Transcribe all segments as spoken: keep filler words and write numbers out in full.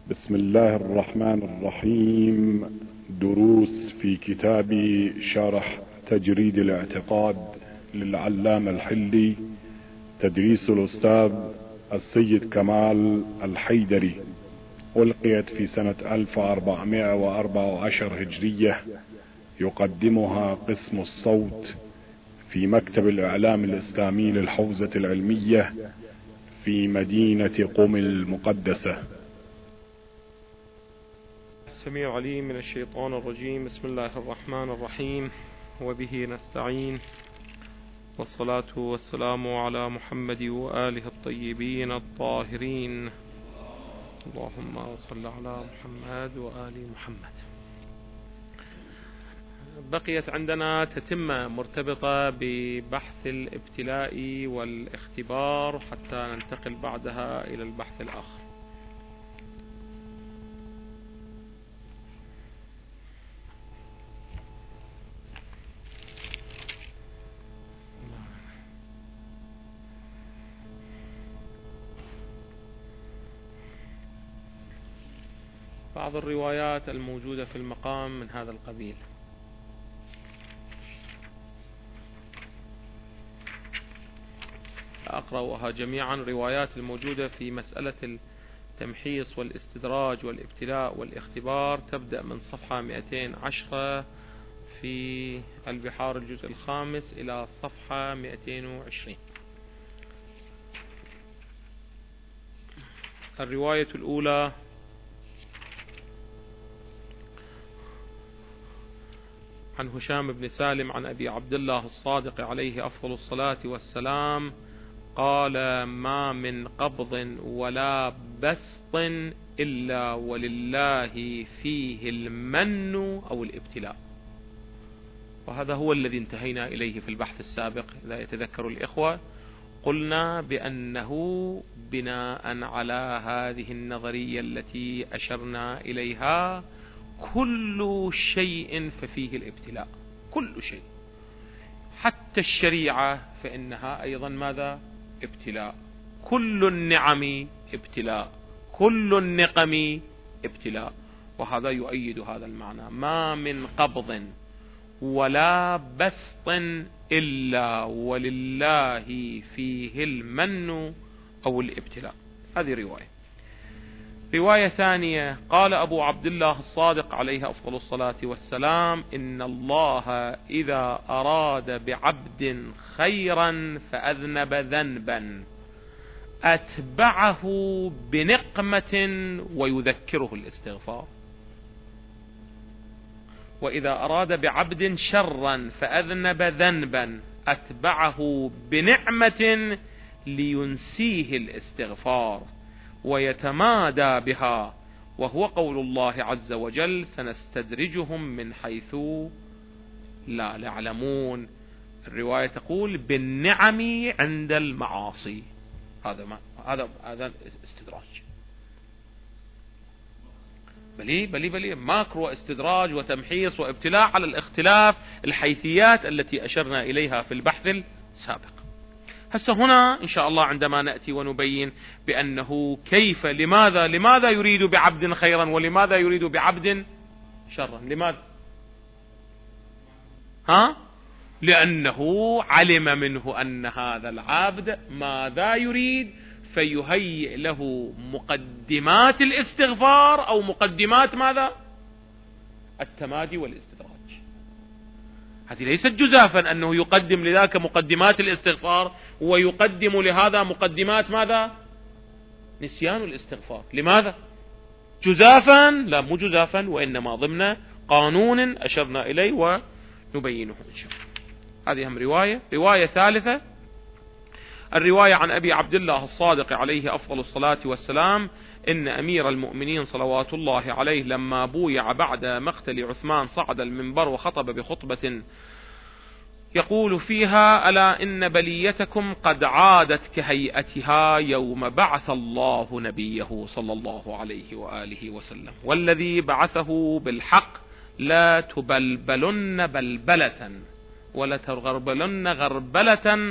بسم الله الرحمن الرحيم. دروس في كتاب شرح تجريد الاعتقاد للعلامة الحلي، تدريس الأستاذ السيد كمال الحيدري، ألقيت في سنة ألف وأربعمائة وأربعة عشر هجرية. يقدمها قسم الصوت في مكتب الإعلام الإسلامي للحوزة العلمية في مدينة قم المقدسة. السميع العليم من الشيطان الرجيم. بسم الله الرحمن الرحيم، وبه نستعين، والصلاة والسلام على محمد وآله الطيبين الطاهرين. اللهم صل على محمد وآل محمد. بقيت عندنا تتمة مرتبطة ببحث الابتلاء والاختبار حتى ننتقل بعدها إلى البحث الآخر. بعض الروايات الموجودة في المقام من هذا القبيل: أقرأها جميعا. روايات الموجودة في مسألة التمحيص والاستدراج والابتلاء والاختبار تبدأ من صفحة مئتين وعشرة في البحار الجزء الخامس إلى صفحة مئتين وعشرين. الرواية الأولى عن هشام بن سالم عن أبي عبد الله الصادق عليه أفضل الصلاة والسلام قال: ما من قبض ولا بسط إلا ولله فيه المن أو الابتلاء. وهذا هو الذي انتهينا إليه في البحث السابق إذا يتذكر الإخوة. قلنا بأنه بناء على هذه النظرية التي أشرنا إليها كل شيء ففيه الابتلاء، كل شيء، حتى الشريعة فإنها أيضا ماذا؟ ابتلاء. كل النعم ابتلاء، كل النقم ابتلاء. وهذا يؤيد هذا المعنى: ما من قبض ولا بسط إلا ولله فيه المن أو الابتلاء. هذه رواية. رواية ثانية: قال أبو عبد الله الصادق عليه أفضل الصلاة والسلام: إن الله إذا أراد بعبد خيرا فأذنب ذنبا أتبعه بنقمة ويذكره الاستغفار، وإذا أراد بعبد شرا فأذنب ذنبا أتبعه بنعمة لينسيه الاستغفار ويتمادى بها، وهو قول الله عز وجل: سنستدرجهم من حيث لا يعلمون. الرواية تقول بالنعم عند المعاصي. هذا ما هذا هذا استدراج. بلي بلي بلي ماكرو استدراج وتمحيص وابتلاء على الاختلاف الحيثيات التي أشرنا إليها في البحث السابق. هسه هنا إن شاء الله عندما نأتي ونبين بأنه كيف لماذا لماذا يريد بعبد خيرا ولماذا يريد بعبد شرا. لماذا؟ ها؟ لأنه علم منه أن هذا العبد ماذا يريد، فيهيئ له مقدمات الاستغفار أو مقدمات ماذا؟ التمادي والاستدراج. هذه ليست جزافا أنه يقدم لذاك مقدمات الاستغفار ويقدم لهذا مقدمات ماذا؟ نسيان الاستغفار. لماذا؟ جزافا؟ لا، مو جزافا، وإنما ضمن قانون أشرنا إليه ونبينه إن شاء الله. هذه هم رواية. رواية ثالثة: الرواية عن أبي عبد الله الصادق عليه أفضل الصلاة والسلام: إن أمير المؤمنين صلوات الله عليه لما بويع بعد مقتل عثمان صعد المنبر وخطب بخطبة يقول فيها: ألا إن بليتكم قد عادت كهيئتها يوم بعث الله نبيه صلى الله عليه وآله وسلم، والذي بعثه بالحق لا تبلبلن بلبلة ولا تغربلن غربلة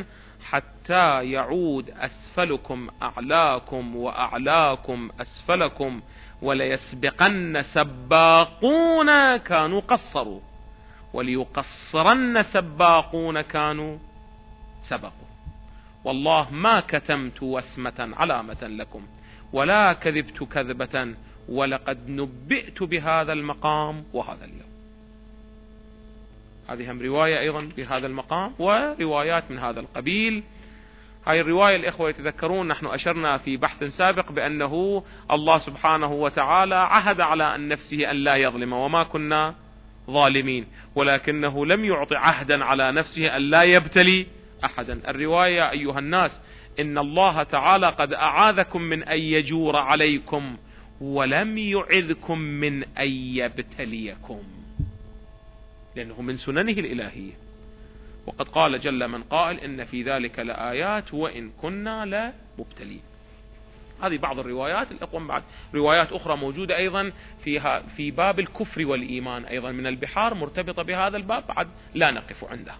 حتى يعود أسفلكم أعلاكم وأعلاكم أسفلكم وليسبقن سباقون كانوا قصروا وليقصرن سباقون كانوا سبقوا. والله ما كتمت وسمة علامة لكم ولا كذبت كذبة ولقد نبئت بهذا المقام وهذا اليوم. هذه هم رواية أيضا بهذا المقام وروايات من هذا القبيل. هاي الرواية الإخوة يتذكرون نحن أشرنا في بحث سابق بأنه الله سبحانه وتعالى عهد على أن نفسه أن لا يظلم وما كنا ظالمين، ولكنه لم يعطي عهدا على نفسه أن لا يبتلي أحدا. الرواية أيها الناس إن الله تعالى قد أعاذكم من أن يجور عليكم ولم يعذكم من أن يبتليكم، لأنه من سننه الإلهية. وقد قال جل من قائل إن في ذلك لآيات وإن كنا لمبتلين. هذه بعض الروايات. الأقوم بعد روايات أخرى موجودة أيضا فيها في باب الكفر والإيمان أيضا من البحار مرتبطة بهذا الباب، بعد لا نقف عنده.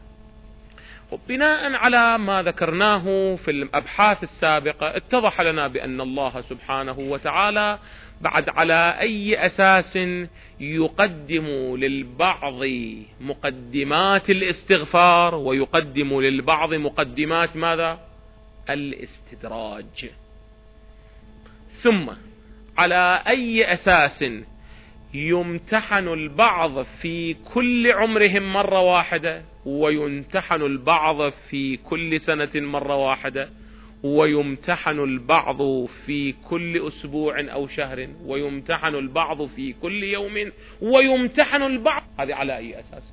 بناء على ما ذكرناه في الأبحاث السابقة اتضح لنا بأن الله سبحانه وتعالى بعد على أي أساس يقدم للبعض مقدمات الاستغفار ويقدم للبعض مقدمات ماذا؟ الاستدراج. ثم على أي أساس يمتحن البعض في كل عمرهم مرة واحدة ويمتحن البعض في كل سنة مرة واحدة ويمتحن البعض في كل أسبوع أو شهر ويمتحن البعض في كل يوم ويمتحن البعض. هذه على أي أساس؟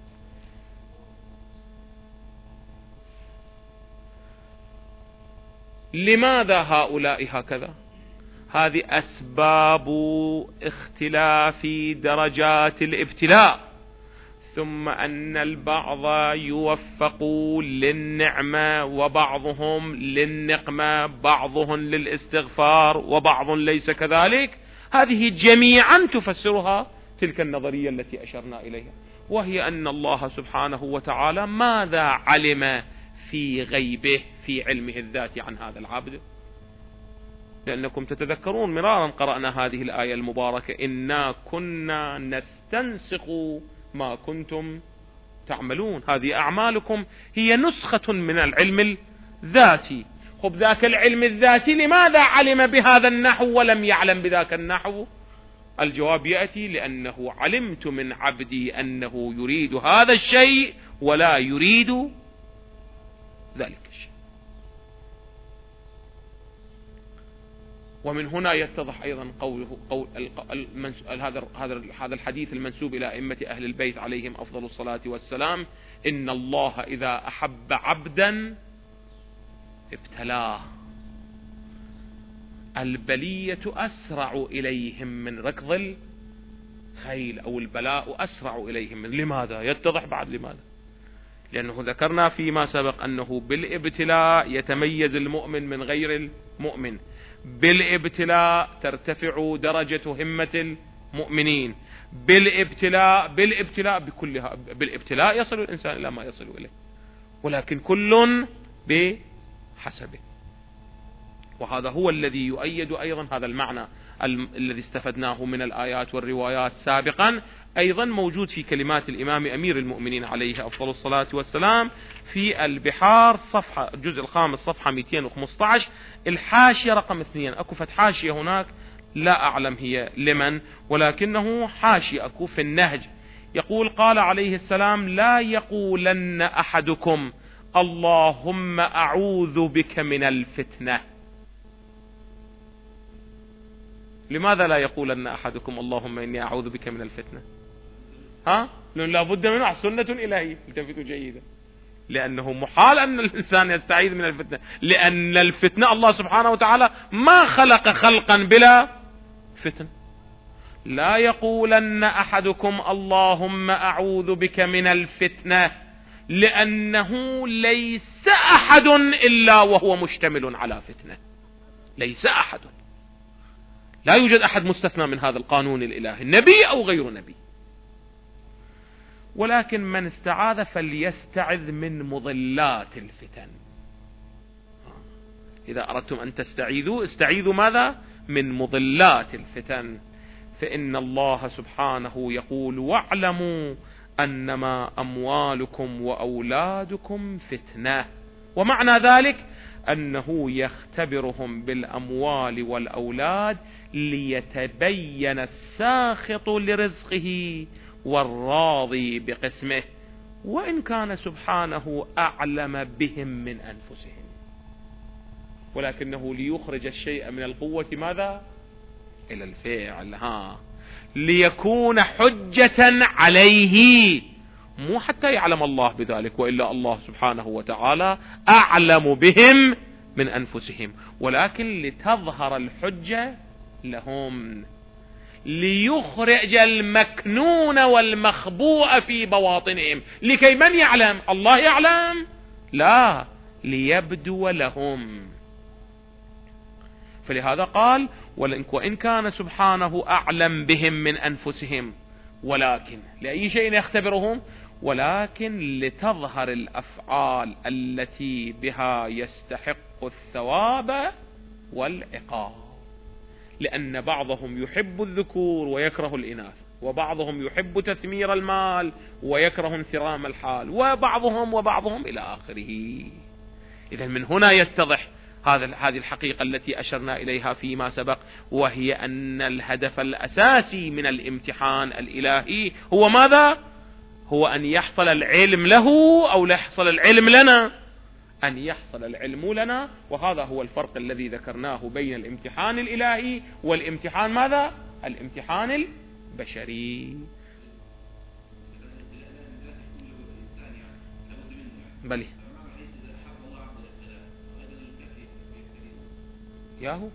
لماذا هؤلاء هكذا؟ هذه أسباب اختلاف درجات الابتلاء. ثم أن البعض يوفق للنعمة وبعضهم للنقمة، بعضهم للاستغفار وبعض ليس كذلك. هذه جميعا تفسرها تلك النظرية التي أشرنا إليها، وهي أن الله سبحانه وتعالى ماذا علم في غيبه في علمه الذاتي عن هذا العبد. لأنكم تتذكرون مرارا قرأنا هذه الآية المباركة إنا كنا نستنسخ ما كنتم تعملون. هذه أعمالكم هي نسخة من العلم الذاتي. خب ذاك العلم الذاتي لماذا علم بهذا النحو ولم يعلم بذاك النحو؟ الجواب يأتي لأنه علمت من عبدي أنه يريد هذا الشيء ولا يريد ذلك الشيء. ومن هنا يتضح أيضا قوله قول هذا هذا هذا الحديث المنسوب إلى أئمة أهل البيت عليهم أفضل الصلاة والسلام: إن الله إذا أحب عبدا ابتلاه. البلية أسرع إليهم من ركض الخيل، أو البلاء أسرع إليهم من. لماذا؟ يتضح بعد لماذا. لأنه ذكرنا فيما سبق أنه بالابتلاء يتميز المؤمن من غير المؤمن، بالابتلاء ترتفع درجة همة المؤمنين، بالابتلاء بالابتلاء بكلها بالابتلاء يصل الإنسان إلى ما يصل إليه، ولكن كل بحسبه. وهذا هو الذي يؤيد أيضا هذا المعنى الذي استفدناه من الآيات والروايات سابقا، أيضا موجود في كلمات الإمام أمير المؤمنين عليه أفضل الصلاة والسلام في البحار صفحة الجزء الخامس صفحة مئتين وخمسة عشر الحاشية رقم اثنين. أكو فت حاشية هناك لا أعلم هي لمن، ولكنه حاشية أكو في النهج. يقول: قال عليه السلام: لا يقولن أحدكم اللهم أعوذ بك من الفتنة. لماذا لا يقولن أحدكم اللهم إني أعوذ بك من الفتنة؟ ها؟ لأن لابد منه سنة إلهية. التفتوا جيدا، لأنه محال أن الإنسان يستعيذ من الفتنة، لأن الفتنة الله سبحانه وتعالى ما خلق خلقا بلا فتن. لا يقولن أحدكم اللهم أعوذ بك من الفتنة، لأنه ليس أحد إلا وهو مشتمل على فتنة. ليس أحد، لا يوجد أحد مستثنى من هذا القانون الإلهي، نبي أو غير نبي. ولكن من استعاذ فليستعذ من مضلات الفتن. إذا أردتم أن تستعيذوا استعيذوا ماذا؟ من مضلات الفتن. فإن الله سبحانه يقول واعلموا أنما أموالكم وأولادكم فتنة. ومعنى ذلك أنه يختبرهم بالأموال والأولاد ليتبين الساخط لرزقه والراضي بقسمه، وإن كان سبحانه أعلم بهم من أنفسهم، ولكنه ليخرج الشيء من القوة ماذا؟ إلى الفعل، ها ليكون حجة عليه، مو حتى يعلم الله بذلك، وإلا الله سبحانه وتعالى أعلم بهم من أنفسهم، ولكن لتظهر الحجة لهم، ليخرج المكنون والمخبوء في بواطنهم، لكي من يعلم؟ الله يعلم؟ لا، ليبدو لهم. فلهذا قال وإن كان سبحانه أعلم بهم من أنفسهم، ولكن لأي شيء يختبرهم؟ ولكن لتظهر الأفعال التي بها يستحق الثواب والعقاب، لأن بعضهم يحب الذكور ويكره الإناث، وبعضهم يحب تثمير المال ويكره انثرام الحال، وبعضهم وبعضهم إلى آخره. إذن من هنا يتضح هذا هذه الحقيقة التي أشرنا إليها فيما سبق، وهي أن الهدف الأساسي من الامتحان الإلهي هو ماذا؟ هو أن يحصل العلم له أو لا يحصل العلم لنا؟ أن يحصل العلم لنا. وهذا هو الفرق الذي ذكرناه بين الامتحان الإلهي والامتحان ماذا؟ الامتحان البشري. بلي ياهو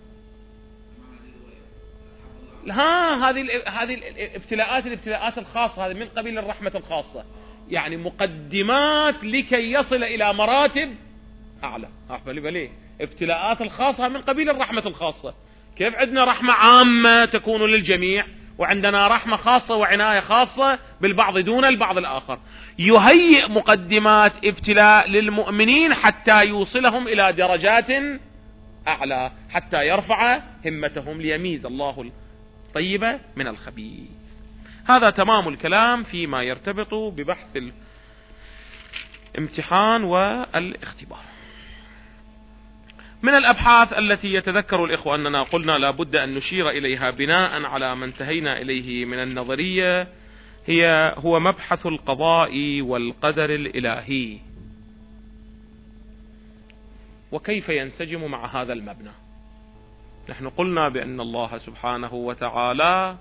ها هذه هذه الابتلاءات الابتلاءات الخاصة، هذه من قبيل الرحمة الخاصة، يعني مقدمات لكي يصل إلى مراتب أعلى. بلي بلي ابتلاءات الخاصة من قبيل الرحمة الخاصة. كيف عندنا رحمة عامة تكون للجميع، وعندنا رحمة خاصة وعناية خاصة بالبعض دون البعض الآخر؟ يهيئ مقدمات ابتلاء للمؤمنين حتى يوصلهم إلى درجات أعلى، حتى يرفع همتهم، ليميز الله الطيبة من الخبيث. هذا تمام الكلام فيما يرتبط ببحث الامتحان والاختبار. من الأبحاث التي يتذكر الإخوة أننا قلنا لا بد أن نشير إليها بناء على ما انتهينا إليه من النظرية هي هو مبحث القضاء والقدر الإلهي، وكيف ينسجم مع هذا المبنى. نحن قلنا بأن الله سبحانه وتعالى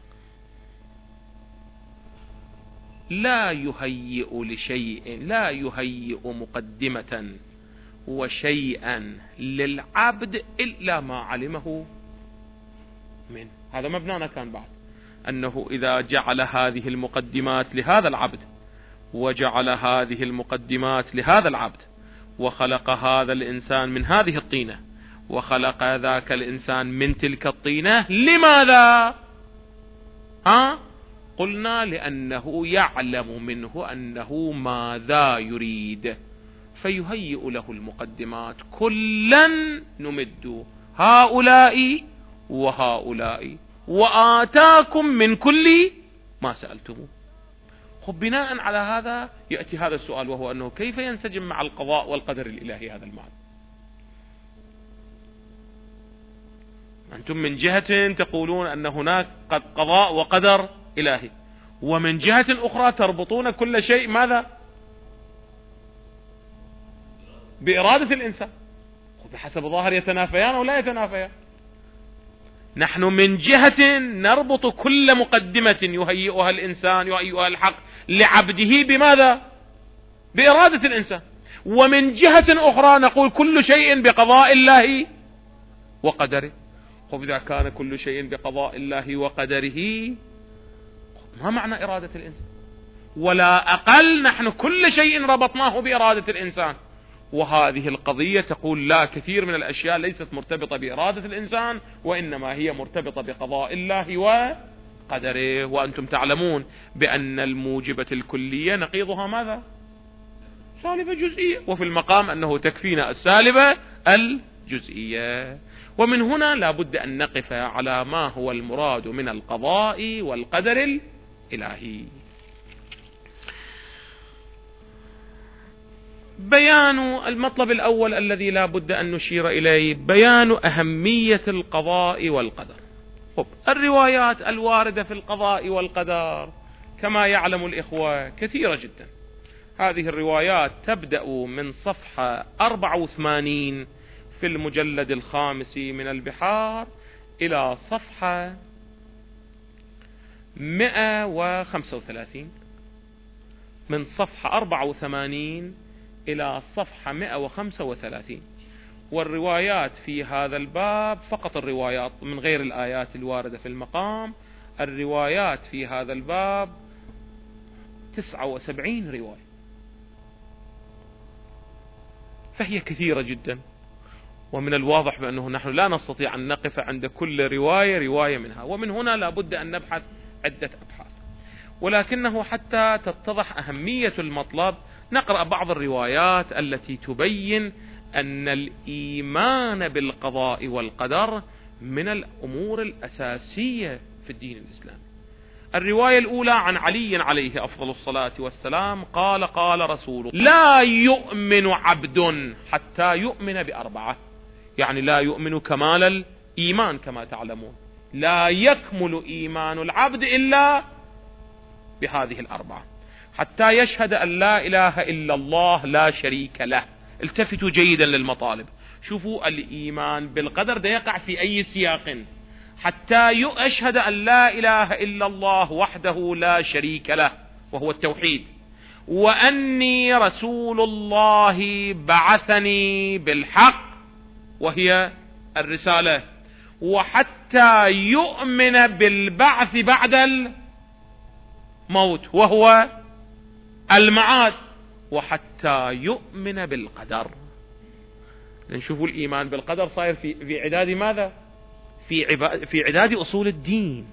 لا يهيئ لشيء، لا يهيئ مقدمة وشيئا للعبد إلا ما علمه منه. هذا مبنانا كان بعد، أنه إذا جعل هذه المقدمات لهذا العبد، وجعل هذه المقدمات لهذا العبد، وخلق هذا الإنسان من هذه الطينة، وخلق ذاك الإنسان من تلك الطينة، لماذا؟ ها؟ قلنا لأنه يعلم منه أنه ماذا يريد، فيهيئ له المقدمات. كلا نمد هؤلاء وهؤلاء وآتاكم من كل ما سألتموه. خب بناء على هذا يأتي هذا السؤال، وهو أنه كيف ينسجم مع القضاء والقدر الإلهي هذا المعنى؟ أنتم من جهة تقولون أن هناك قد قضاء وقدر إلهي، ومن جهة أخرى تربطون كل شيء ماذا؟ بإرادة الإنسان. بحسب ظاهر يتنافيان أو لا يتنافيان. نحن من جهة نربط كل مقدمة يهيئها الإنسان، يهيئها الحق لعبده بماذا؟ بإرادة الإنسان. ومن جهة أخرى نقول كل شيء بقضاء الله وقدره. إذا كان كل شيء بقضاء الله وقدره، ما معنى إرادة الإنسان؟ ولا أقل نحن كل شيء ربطناه بإرادة الإنسان، وهذه القضية تقول لا، كثير من الأشياء ليست مرتبطة بإرادة الإنسان، وإنما هي مرتبطة بقضاء الله وقدره. وأنتم تعلمون بأن الموجبة الكلية نقيضها ماذا؟ سالبة جزئية، وفي المقام أنه تكفينا السالبة جزئية. ومن هنا لا بد أن نقف على ما هو المراد من القضاء والقدر الإلهي. بيان المطلب الأول الذي لا بد أن نشير إليه بيان أهمية القضاء والقدر. طب الروايات الواردة في القضاء والقدر كما يعلم الإخوة كثيرة جدا. هذه الروايات تبدأ من صفحة أربعة وثمانين في المجلد الخامس من البحار إلى صفحة مئة وخمسة وثلاثين، من صفحة أربعة وثمانين إلى صفحة مئة وخمسة وثلاثين. والروايات في هذا الباب فقط الروايات من غير الآيات الواردة في المقام، الروايات في هذا الباب تسعة وسبعين رواية، فهي كثيرة جدا. ومن الواضح بأنه نحن لا نستطيع أن نقف عند كل رواية رواية منها، ومن هنا لا بد أن نبحث عدة أبحاث. ولكنه حتى تتضح أهمية المطلب نقرأ بعض الروايات التي تبين أن الإيمان بالقضاء والقدر من الأمور الأساسية في الدين الإسلامي. الرواية الأولى عن علي عليه أفضل الصلاة والسلام قال قال رسول الله: لا يؤمن عبد حتى يؤمن بأربعة، يعني لا يؤمن كمال الإيمان كما تعلمون، لا يكمل إيمان العبد إلا بهذه الأربعة: حتى يشهد أن لا إله إلا الله لا شريك له. التفتوا جيدا للمطالب، شوفوا الإيمان بالقدر ده يقع في أي سياق. حتى يشهد أن لا إله إلا الله وحده لا شريك له وهو التوحيد، وأني رسول الله بعثني بالحق وهي الرسالة، وحتى يؤمن بالبعث بعد الموت وهو المعاد، وحتى يؤمن بالقدر. نشوفوا الإيمان بالقدر صاير في في عداد ماذا؟ في عباد في عداد أصول الدين.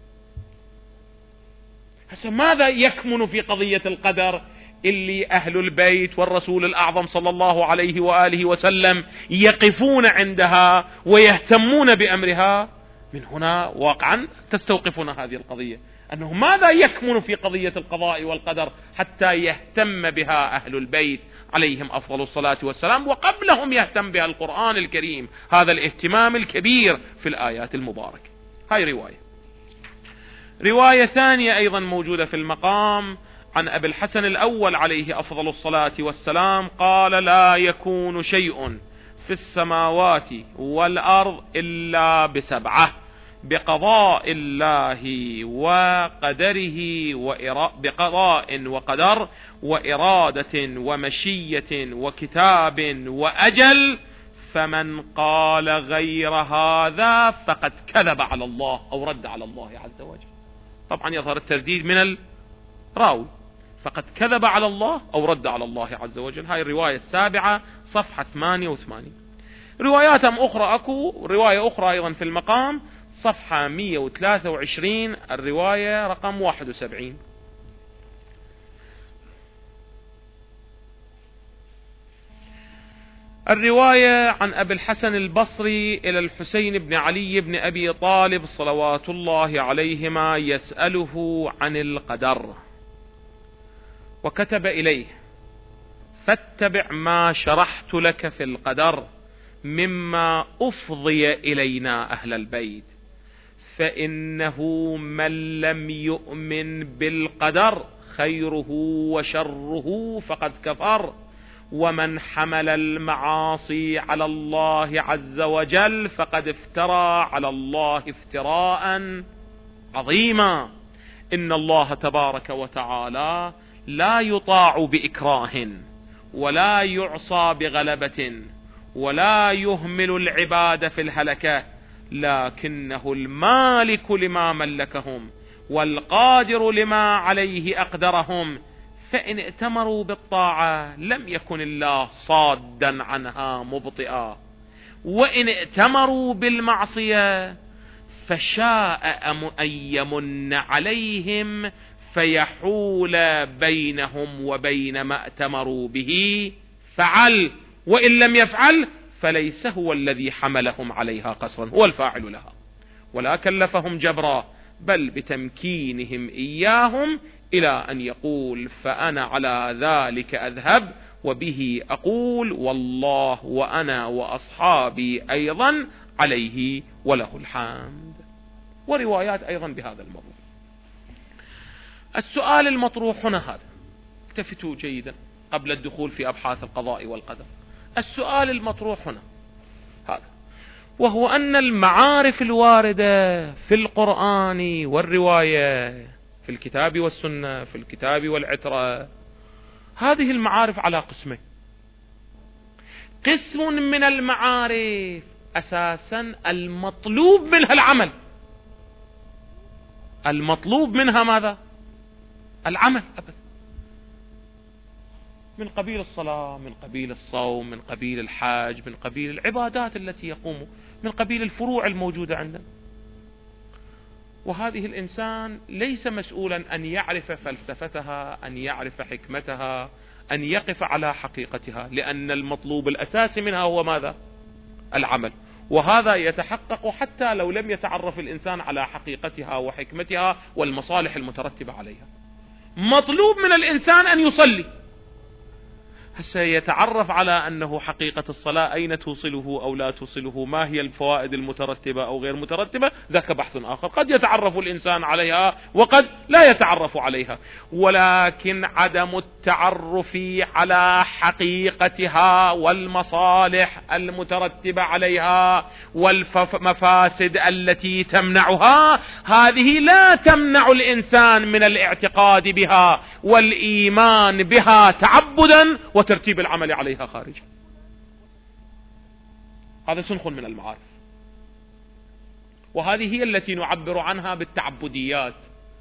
هسه ماذا يكمن في قضية القدر اللي أهل البيت والرسول الأعظم صلى الله عليه وآله وسلم يقفون عندها ويهتمون بأمرها؟ من هنا واقعا تستوقفنا هذه القضية، أنه ماذا يكمن في قضية القضاء والقدر حتى يهتم بها أهل البيت عليهم أفضل الصلاة والسلام، وقبلهم يهتم بها القرآن الكريم، هذا الاهتمام الكبير في الآيات المباركة. هاي رواية. رواية ثانية أيضا موجودة في المقام عن أبي الحسن الأول عليه أفضل الصلاة والسلام قال: لا يكون شيء في السماوات والأرض إلا بسبعة: بقضاء الله وقدره وإرا... بقضاء وقدر وإرادة ومشية وكتاب وأجل، فمن قال غير هذا فقد كذب على الله أو رد على الله عز وجل. طبعا يظهر الترديد من الراوي، فقد كذب على الله أو رد على الله عز وجل. هاي الرواية السابعة صفحة ثمانية وثمانين. روايات أخرى أكو رواية أخرى أيضا في المقام صفحة مئة وثلاثة وعشرين، الرواية رقم واحد وسبعين. الرواية عن أبي الحسن البصري إلى الحسين بن علي بن أبي طالب صلوات الله عليهما يسأله عن القدر، وكتب إليه: فاتبع ما شرحت لك في القدر مما أفضي إلينا أهل البيت، فإنه من لم يؤمن بالقدر خيره وشره فقد كفر، ومن حمل المعاصي على الله عز وجل فقد افترى على الله افتراء عظيما. إن الله تبارك وتعالى لا يطاع بإكراه، ولا يعصى بغلبة، ولا يهمل العباد في الهلكة، لكنه المالك لما ملكهم والقادر لما عليه أقدرهم، فإن ائتمروا بالطاعة لم يكن الله صادا عنها مبطئا، وإن ائتمروا بالمعصية فشاء أن يمن عليهم فيحول بينهم وبين ما ائتمروا به فعل، وإن لم يفعل فليس هو الذي حملهم عليها قصرا، هو الفاعل لها، ولا كلفهم جبرا، بل بتمكينهم إياهم إلى أن يقول فأنا على ذلك أذهب وبه أقول والله وأنا وأصحابي أيضا عليه وله الحمد. وروايات أيضا بهذا الموضوع. السؤال المطروح هنا هذا، التفتوا جيدا قبل الدخول في أبحاث القضاء والقدر. السؤال المطروح هنا هذا، وهو أن المعارف الواردة في القرآن والرواية، في الكتاب والسنة، في الكتاب والعترة، هذه المعارف على قسمين. قسم من المعارف أساسا المطلوب منها العمل، المطلوب منها ماذا؟ العمل أبدا، من قبيل الصلاة، من قبيل الصوم، من قبيل الحج، من قبيل العبادات التي يقوم، من قبيل الفروع الموجودة عندنا. وهذه الإنسان ليس مسؤولا أن يعرف فلسفتها، أن يعرف حكمتها، أن يقف على حقيقتها، لأن المطلوب الأساسي منها هو ماذا؟ العمل. وهذا يتحقق حتى لو لم يتعرف الإنسان على حقيقتها وحكمتها والمصالح المترتبة عليها. مطلوب من الإنسان أن يصلي، هسه يتعرف على أنه حقيقة الصلاة أين توصله أو لا توصله، ما هي الفوائد المترتبة أو غير مترتبة، ذاك بحث آخر، قد يتعرف الإنسان عليها وقد لا يتعرف عليها. ولكن عدم التعرف على حقيقتها والمصالح المترتبة عليها والمفاسد التي تمنعها، هذه لا تمنع الإنسان من الاعتقاد بها والإيمان بها تعبدا وترتيب العمل عليها خارجا. هذا سنخ من المعارف، وهذه هي التي نعبر عنها بالتعبديات.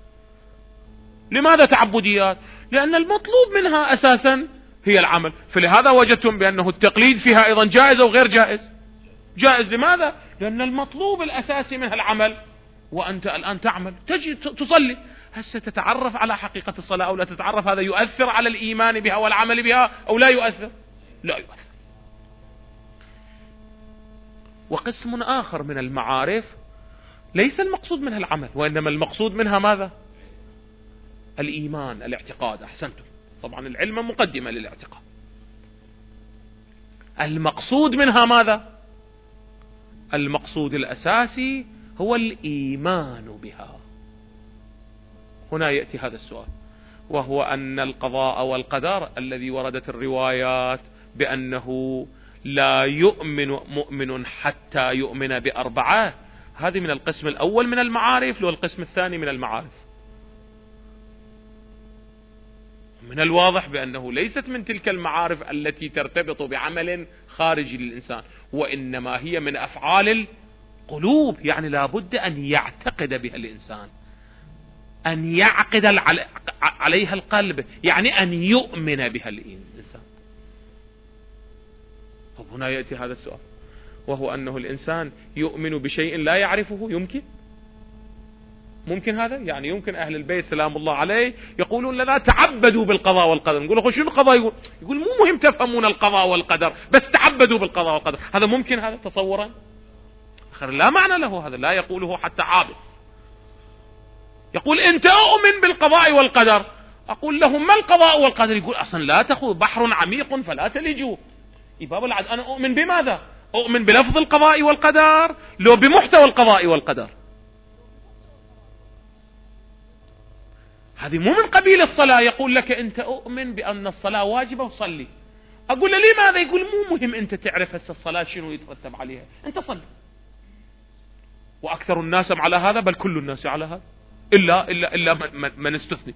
لماذا تعبديات؟ لأن المطلوب منها أساسا هي العمل، فلهذا وجدتم بأنه التقليد فيها أيضا جائز أو غير جائز؟ جائز. لماذا؟ لأن المطلوب الأساسي منها العمل، وأنت الآن تعمل، تجي تصلي، هسه تتعرف على حقيقة الصلاة أو لا تتعرف، هذا يؤثر على الإيمان بها والعمل بها أو لا يؤثر؟ لا يؤثر. وقسم آخر من المعارف ليس المقصود منها العمل، وإنما المقصود منها ماذا؟ الإيمان، الاعتقاد. أحسنتم، طبعا العلم مقدمة للاعتقاد. المقصود منها ماذا؟ المقصود الأساسي هو الإيمان بها. هنا يأتي هذا السؤال، وهو أن القضاء والقدر الذي وردت الروايات بأنه لا يؤمن مؤمن حتى يؤمن بأربعة، هذه من القسم الأول من المعارف والقسم الثاني من المعارف. من الواضح بأنه ليست من تلك المعارف التي ترتبط بعمل خارجي للإنسان، وإنما هي من أفعال القلوب، يعني لا بد أن يعتقد بها الإنسان، أن يعقد عليها القلب، يعني أن يؤمن بها الإنسان. طب هنا يأتي هذا السؤال، وهو أنه الإنسان يؤمن بشيء لا يعرفه. يمكن ممكن هذا؟ يعني يمكن أهل البيت سلام الله عليه يقولون لنا تعبدوا بالقضاء والقدر، نقول له شو القضاء؟ يقول يقول مو مهم تفهمون القضاء والقدر، بس تعبدوا بالقضاء والقدر. هذا ممكن هذا تصورا؟ آخر لا معنى له هذا، لا يقوله حتى عابد. يقول أنت أؤمن بالقضاء والقدر، أقول لهم ما القضاء والقدر؟ يقول أصلا لا تخو بحر عميق فلا تلجوا. إباب العد، أنا أؤمن بماذا؟ أؤمن بلفظ القضاء والقدر لو بمحتوى القضاء والقدر؟ هذه مو من قبيل الصلاة. يقول لك أنت أؤمن بأن الصلاة واجبة وصلي، أقول له لماذا؟ يقول مو مهم أنت تعرف هسه الصلاة شنو يترتب عليها، أنت صلي. وأكثر الناس على هذا، بل كل الناس على هذا، إلا إلا إلا من, من استثني،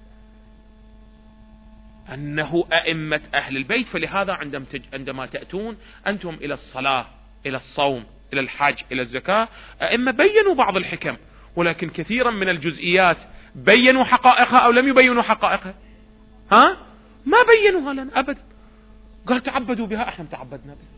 أنه أئمة أهل البيت. فلهذا عندما عندما تأتون أنتم إلى الصلاة، إلى الصوم، إلى الحج، إلى الزكاة، أئمة بينوا بعض الحكم، ولكن كثيرا من الجزئيات بينوا حقائقها أو لم يبينوا حقائقها؟ ها؟ ما بينوها لنا أبدا. قال تعبدوا بها، احنا تعبدنا بها.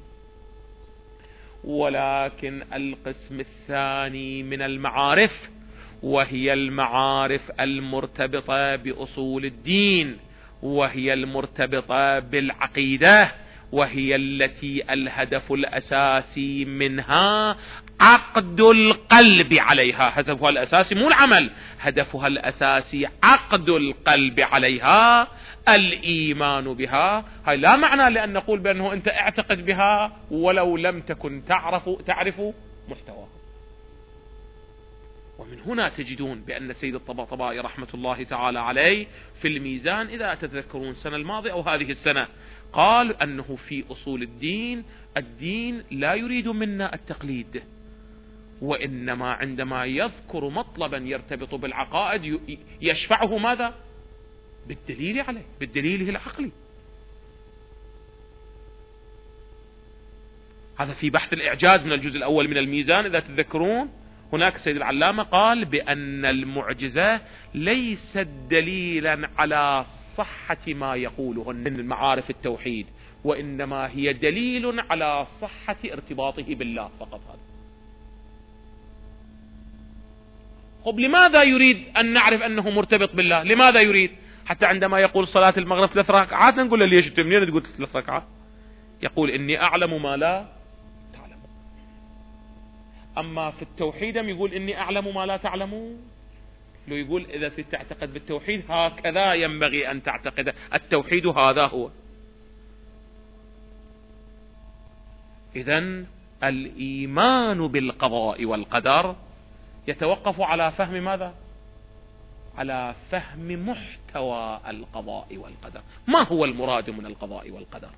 ولكن القسم الثاني من المعارف، وهي المعارف المرتبطة بأصول الدين، وهي المرتبطة بالعقيدة، وهي التي الهدف الأساسي منها عقد القلب عليها. هدفها الأساسي مو العمل، هدفها الأساسي عقد القلب عليها، الإيمان بها. هاي لا معنى لأن نقول بأنه أنت اعتقد بها ولو لم تكن تعرف تعرف محتواها. ومن هنا تجدون بأن سيد الطباطبائي رحمة الله تعالى عليه في الميزان، إذا تتذكرون السنة الماضية أو هذه السنة، قال أنه في أصول الدين، الدين لا يريد منا التقليد، وإنما عندما يذكر مطلبا يرتبط بالعقائد يشفعه ماذا؟ بالدليل عليه، بالدليل العقلي. هذا في بحث الإعجاز من الجزء الأول من الميزان إذا تتذكرون. هناك سيد العلامة قال بأن المعجزة ليست دليلا على صحة ما يقوله من معارف التوحيد، وإنما هي دليل على صحة ارتباطه بالله فقط. هذا خب لماذا يريد أن نعرف أنه مرتبط بالله؟ لماذا يريد؟ حتى عندما يقول صلاة المغرب ثلاث ركعات نقول له ليش أنت منين تقول ثلاث ركعات؟ يقول إني أعلم ما لا تعلم. أما في التوحيد يقول إني أعلم ما لا تعلمون. لو يقول إذا تعتقد بالتوحيد هكذا ينبغي أن تعتقد، التوحيد هذا هو. إذن الإيمان بالقضاء والقدر يتوقف على فهم ماذا؟ على فهم محتوى القضاء والقدر. ما هو المراد من القضاء والقدر؟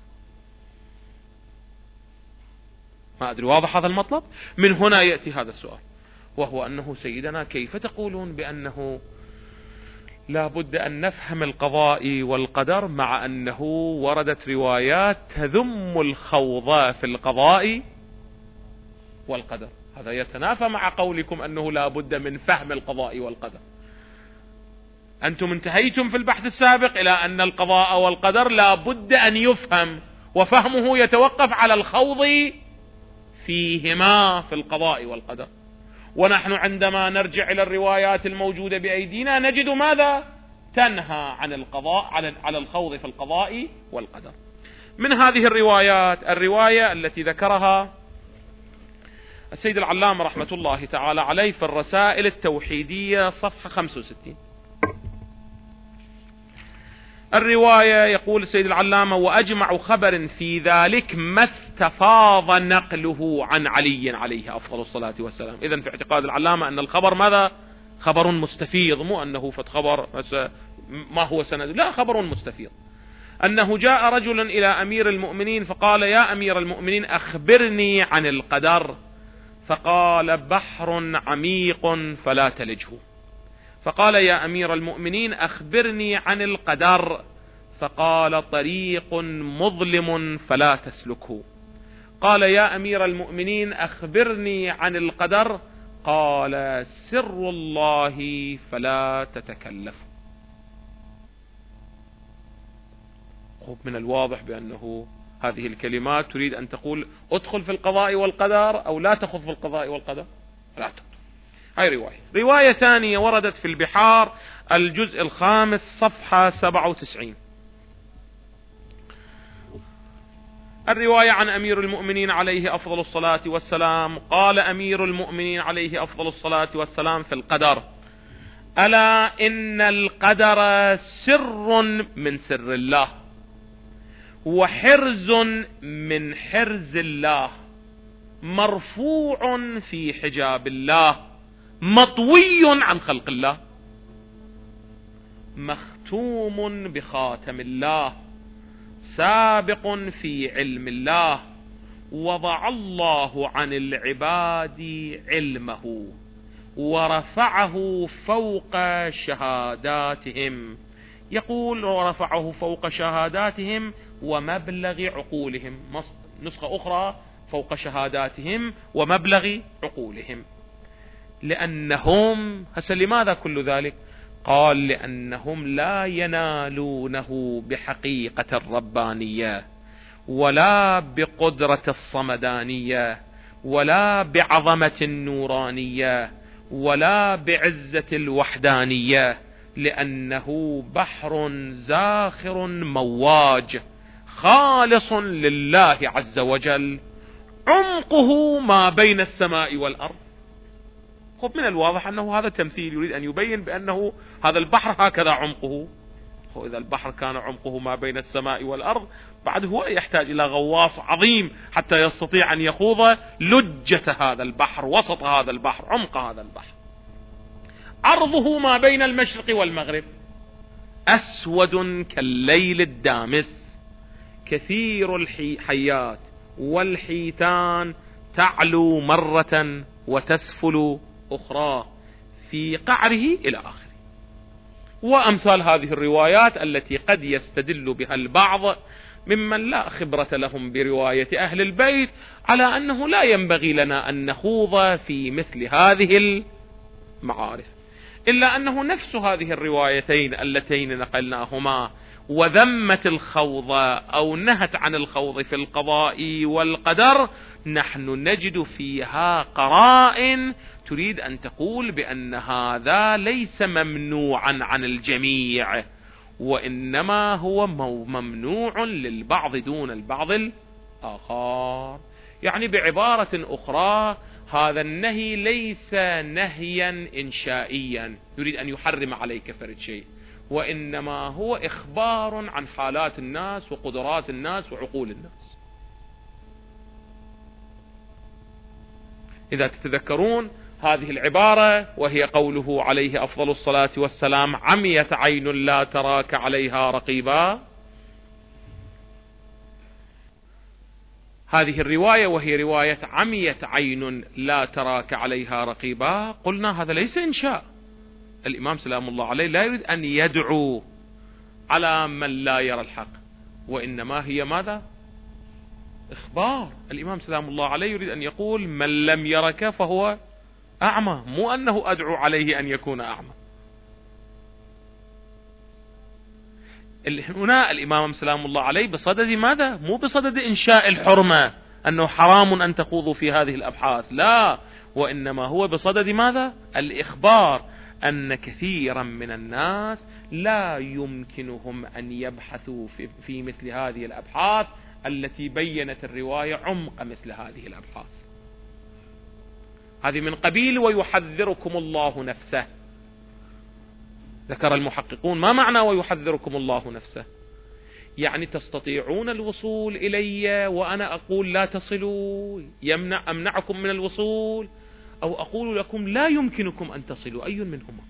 ما أدري واضح هذا المطلب؟ من هنا يأتي هذا السؤال، وهو أنه سيدنا كيف تقولون بأنه لا بد أن نفهم القضاء والقدر مع أنه وردت روايات تذم الخوض في القضاء والقدر؟ هذا يتنافى مع قولكم أنه لا بد من فهم القضاء والقدر. أنتم انتهيتم في البحث السابق إلى أن القضاء والقدر لا بد أن يفهم، وفهمه يتوقف على الخوض فيهما في القضاء والقدر. ونحن عندما نرجع إلى الروايات الموجودة بأيدينا نجد ماذا؟ تنهى عن القضاء على الخوض في القضاء والقدر. من هذه الروايات الرواية التي ذكرها السيد العلامة رحمة الله تعالى عليه في الرسائل التوحيدية صفحة خمسة وستين. الرواية يقول السيد العلامة: وأجمع خبر في ذلك ما استفاض نقله عن علي عليه أفضل الصلاة والسلام. إذن في اعتقاد العلامة أن الخبر ماذا؟ خبر مستفيض، مو أنه فت خبر ما هو سند، لا، خبر مستفيض. أنه جاء رجل إلى أمير المؤمنين فقال: يا أمير المؤمنين أخبرني عن القدر. فقال: بحر عميق فلا تلجه. فقال: يا أمير المؤمنين أخبرني عن القدر. فقال: طريق مظلم فلا تسلكه. قال: يا أمير المؤمنين أخبرني عن القدر. قال: سر الله فلا تتكلف. من الواضح بأنه هذه الكلمات تريد أن تقول ادخل في القضاء والقدر أو لا تخذ في القضاء والقدر، لا تخذ. هاي رواية. رواية ثانية وردت في البحار الجزء الخامس صفحة سبعة وتسعين. الرواية عن أمير المؤمنين عليه أفضل الصلاة والسلام. قال أمير المؤمنين عليه أفضل الصلاة والسلام في القدر: ألا إن القدر سر من سر الله، وحرز من حرز الله، مرفوع في حجاب الله، مطوي عن خلق الله، مختوم بخاتم الله، سابق في علم الله، وضع الله عن العباد علمه ورفعه فوق شهاداتهم. يقول ورفعه فوق شهاداتهم ومبلغ عقولهم، نسخة أخرى فوق شهاداتهم ومبلغ عقولهم. لأنهم هسه لماذا كل ذلك؟ قال: لأنهم لا ينالونه بحقيقة الربانية، ولا بقدرة الصمدانية، ولا بعظمة النورانية، ولا بعزة الوحدانية، لأنه بحر زاخر مواج خالص لله عز وجل عمقه ما بين السماء والأرض. خب من الواضح أنه هذا تمثيل يريد أن يبين بأنه هذا البحر هكذا عمقه. إذا البحر كان عمقه ما بين السماء والأرض بعد هو يحتاج إلى غواص عظيم حتى يستطيع أن يخوض لجة هذا البحر، وسط هذا البحر، عمق هذا البحر. عرضه ما بين المشرق والمغرب، أسود كالليل الدامس، كثير الحيات والحيتان تعلو مرة وتسفل أخرى في قعره إلى آخره. وأمثال هذه الروايات التي قد يستدل بها البعض ممن لا خبرة لهم برواية أهل البيت على أنه لا ينبغي لنا أن نخوض في مثل هذه المعارف، إلا أنه نفس هذه الروايتين اللتين نقلناهما وذمت الخوض أو نهت عن الخوض في القضاء والقدر، نحن نجد فيها قرائن تريد أن تقول بأن هذا ليس ممنوعا عن الجميع، وإنما هو ممنوع للبعض دون البعض الآخر. يعني بعبارة أخرى هذا النهي ليس نهيا إنشائيا يريد أن يحرم عليك فرد شيء، وإنما هو إخبار عن حالات الناس وقدرات الناس وعقول الناس. إذا تتذكرون هذه العبارة وهي قوله عليه أفضل الصلاة والسلام: عميت عين لا تراك عليها رقيبا. هذه الرواية وهي رواية عميت عين لا تراك عليها رقيبا، قلنا هذا ليس إنشاء. الإمام سلام الله عليه لا يريد أن يدعو على من لا يرى الحق، وإنما هي ماذا؟ إخبار. الإمام سلام الله عليه يريد أن يقول من لم يرك فهو أعمى، مو أنه أدعو عليه أن يكون أعمى. هنا الإمام سلام الله عليه بصدد ماذا؟ مو بصدد إنشاء الحرمة أنه حرام أن تخوضوا في هذه الأبحاث، لا، وإنما هو بصدد ماذا؟ الإخبار أن كثيرا من الناس لا يمكنهم أن يبحثوا في, في مثل هذه الأبحاث التي بينت الرواية عمق مثل هذه الأبحاث. هذه من قبيل ويحذركم الله نفسه. ذكر المحققون ما معنى ويحذركم الله نفسه؟ يعني تستطيعون الوصول إلي وأنا أقول لا تصلوا، يمنع أمنعكم من الوصول، أو أقول لكم لا يمكنكم أن تصلوا، أي منهما؟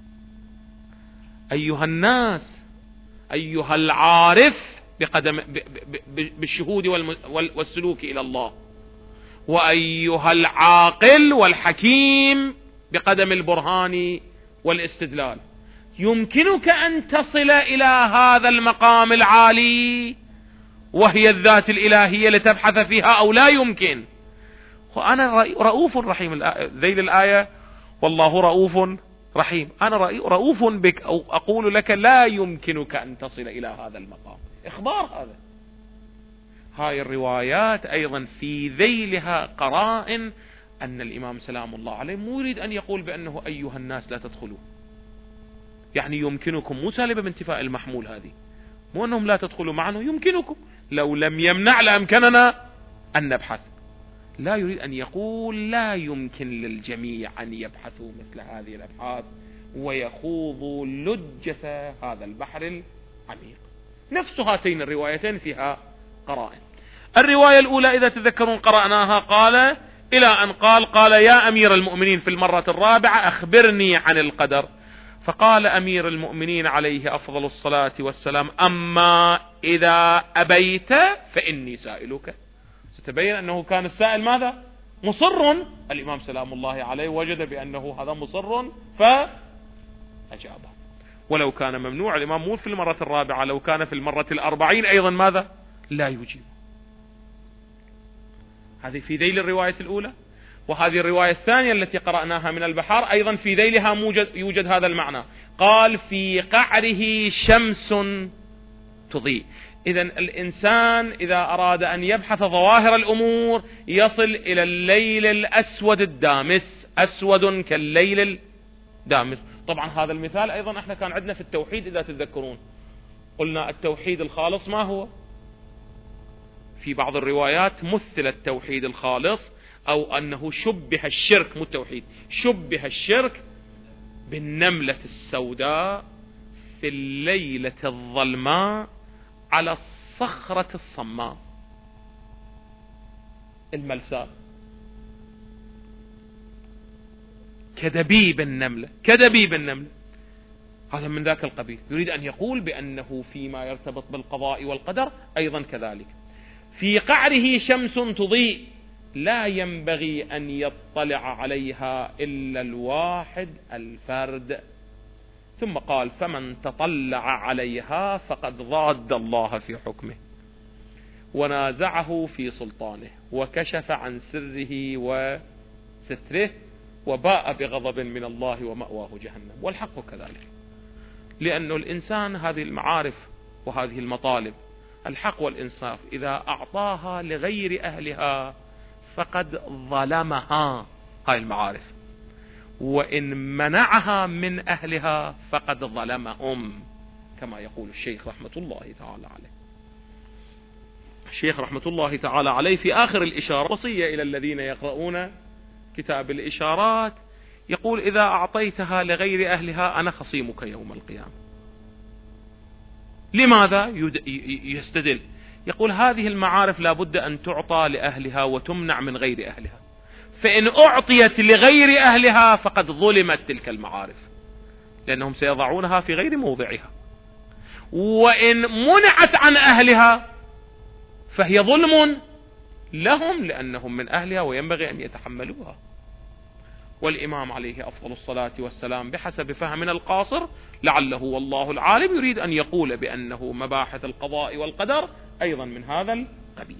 أيها الناس، أيها العارف بقدم بالشهود والسلوك إلى الله، وأيها العاقل والحكيم بقدم البرهان والاستدلال، يمكنك أن تصل إلى هذا المقام العالي وهي الذات الإلهية لتبحث فيها أو لا يمكن؟ وأنا رؤوف رحيم، ذيل الآية والله رؤوف رحيم. أنا رؤوف بك، أو أقول لك لا يمكنك أن تصل إلى هذا المقام. إخبار هذا. هاي الروايات أيضا في ذيلها قرائن أن الإمام سلام الله عليه مو يريد أن يقول بأنه أيها الناس لا تدخلوا، يعني يمكنكم، مو سالبة بانتفاء المحمول هذه، مو أنهم لا تدخلوا معنا، يمكنكم، لو لم يمنع لأمكننا أن نبحث. لا يريد أن يقول لا يمكن للجميع أن يبحثوا مثل هذه الأبحاث ويخوضوا لجة هذا البحر العميق. نفس هاتين الروايتين فيها قرائن. الرواية الأولى إذا تذكرون قرأناها، قال إلى أن قال قال يا أمير المؤمنين في المرة الرابعة أخبرني عن القدر، فقال أمير المؤمنين عليه أفضل الصلاة والسلام: أما إذا أبيت فإني سائلك. ستبين أنه كان السائل ماذا؟ مصر. الإمام سلام الله عليه وجد بأنه هذا مصر فأجابه. ولو كان ممنوع الإمام مو في المرة الرابعة، لو كان في المرة الأربعين أيضا ماذا؟ لا يجيب. هذه في ذيل الرواية الأولى. وهذه الرواية الثانية التي قرأناها من البحار أيضا في ذيلها يوجد هذا المعنى، قال في قعره شمس تضيء. إذن الإنسان إذا أراد أن يبحث ظواهر الأمور يصل إلى الليل الأسود الدامس، أسود كالليل الدامس. طبعا هذا المثال أيضا احنا كان عندنا في التوحيد إذا تتذكرون، قلنا التوحيد الخالص ما هو؟ في بعض الروايات مثل التوحيد الخالص، أو أنه شبه الشرك، مو التوحيد، شبه الشرك بالنملة السوداء في الليلة الظلماء على الصخرة الصماء الملساء، كدبيب النملة، كدبيب النملة. هذا من ذاك القبيل. يريد أن يقول بأنه فيما يرتبط بالقضاء والقدر أيضا كذلك. في قعره شمس تضيء لا ينبغي أن يطلع عليها إلا الواحد الفرد. ثم قال: فمن تطلع عليها فقد ضاد الله في حكمه ونازعه في سلطانه وكشف عن سره وستره وباء بغضب من الله ومأواه جهنم. والحق كذلك، لأن الإنسان هذه المعارف وهذه المطالب الحق والإنصاف إذا أعطاها لغير أهلها فقد ظلمها هاي المعارف، وإن منعها من أهلها فقد ظلمهم، كما يقول الشيخ رحمة الله تعالى عليه. الشيخ رحمة الله تعالى عليه في آخر الإشارة وصية إلى الذين يقرؤون كتاب الإشارات، يقول: إذا أعطيتها لغير أهلها أنا خصيمك يوم القيامة. لماذا؟ يستدل، يقول: هذه المعارف لا بد أن تعطى لأهلها وتمنع من غير أهلها، فإن أعطيت لغير أهلها فقد ظلمت تلك المعارف، لأنهم سيضعونها في غير موضعها، وإن منعت عن أهلها فهي ظلم لهم لأنهم من أهلها وينبغي أن يتحملوها. والإمام عليه أفضل الصلاة والسلام بحسب فهمنا القاصر لعله والله العالم يريد أن يقول بأنه مباحث القضاء والقدر أيضا من هذا القبيل.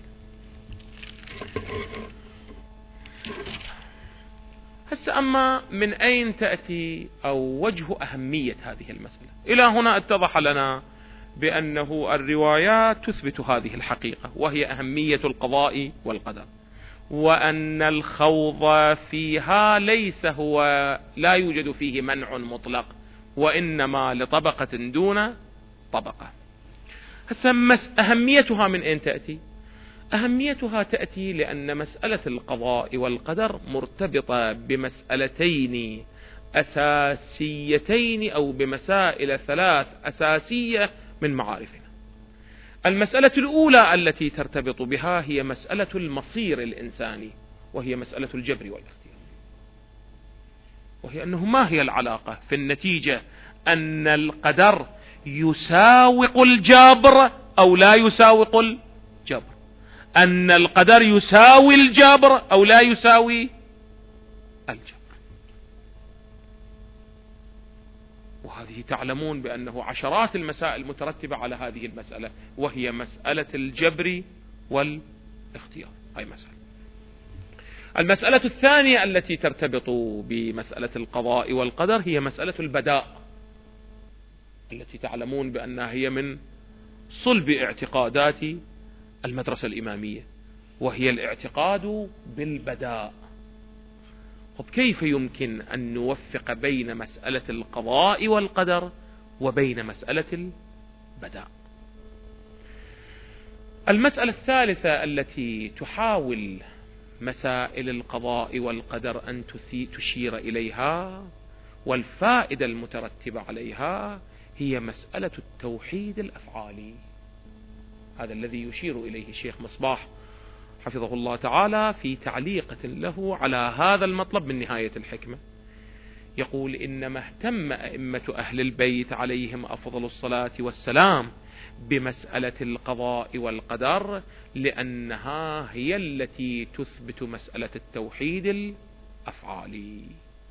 هسه أما من أين تأتي أو وجه أهمية هذه المسألة؟ إلى هنا اتضح لنا بأنه الروايات تثبت هذه الحقيقة، وهي أهمية القضاء والقدر، وأن الخوض فيها ليس هو لا يوجد فيه منع مطلق، وإنما لطبقة دون طبقة. هسه أهميتها من أين تأتي؟ أهميتها تأتي لأن مسألة القضاء والقدر مرتبطة بمسألتين أساسيتين أو بمسائل ثلاث أساسية من معارفنا. المسألة الأولى التي ترتبط بها هي مسألة المصير الإنساني، وهي مسألة الجبر والاختيار، وهي أنه ما هي العلاقة في النتيجة، أن القدر يساوق الجبر أو لا يساوق الجبر، أن القدر يساوي الجبر أو لا يساوي الجبر. وهذه تعلمون بأنه عشرات المسائل مترتبة على هذه المسألة، وهي مسألة الجبر والاختيار. هاي مسألة. المسألة الثانية التي ترتبط بمسألة القضاء والقدر هي مسألة البداء، التي تعلمون بأنها هي من صلب اعتقادات المدرسة الإمامية، وهي الاعتقاد بالبداء. طب كيف يمكن أن نوفق بين مسألة القضاء والقدر وبين مسألة البداء؟ المسألة الثالثة التي تحاول مسائل القضاء والقدر أن تشير إليها والفائدة المترتبة عليها هي مسألة التوحيد الأفعالي. هذا الذي يشير إليه الشيخ مصباح حفظه الله تعالى في تعليقة له على هذا المطلب من نهاية الحكمة. يقول: إنما اهتم أئمة أهل البيت عليهم أفضل الصلاة والسلام بمسألة القضاء والقدر لأنها هي التي تثبت مسألة التوحيد الأفعالي.